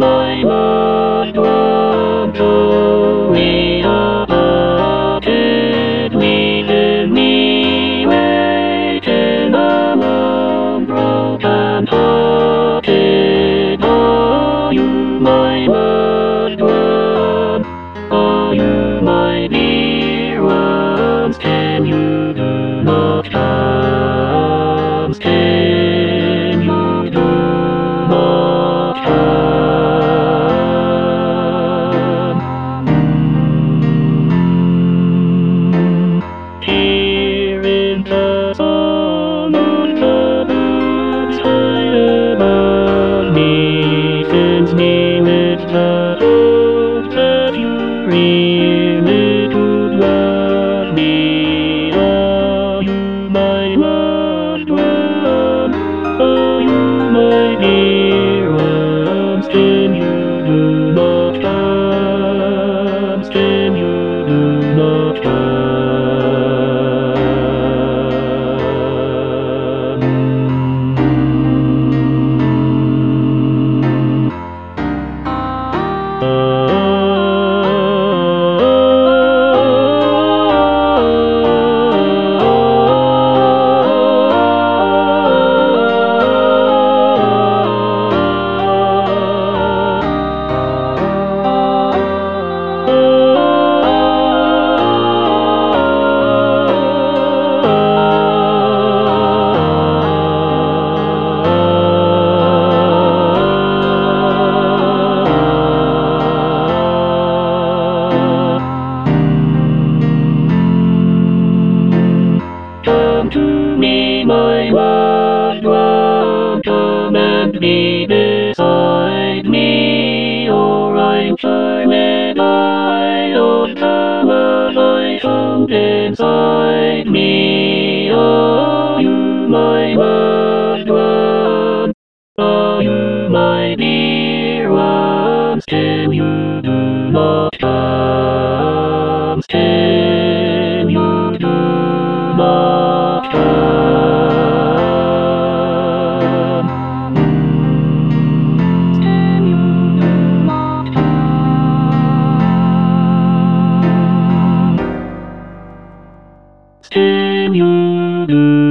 my loved one, Joey abandoned, leaving me waiting alone, broken hearted. Are you my loved one? Are you my dear ones? Can you do not come? Can you do not come? Here in the sun on the moon's high above me, fills me with the hope that you really could love me. Are you my loved one? Are you my dear ones? Can you do not come? Can you do not come? Come to me, my loved one, come and be beside me, or I'm sure that I don't come as I found inside me. Are you my loved one? Are you my dear ones? Can you do not come? Can you do not come? Can you do not come? Can you do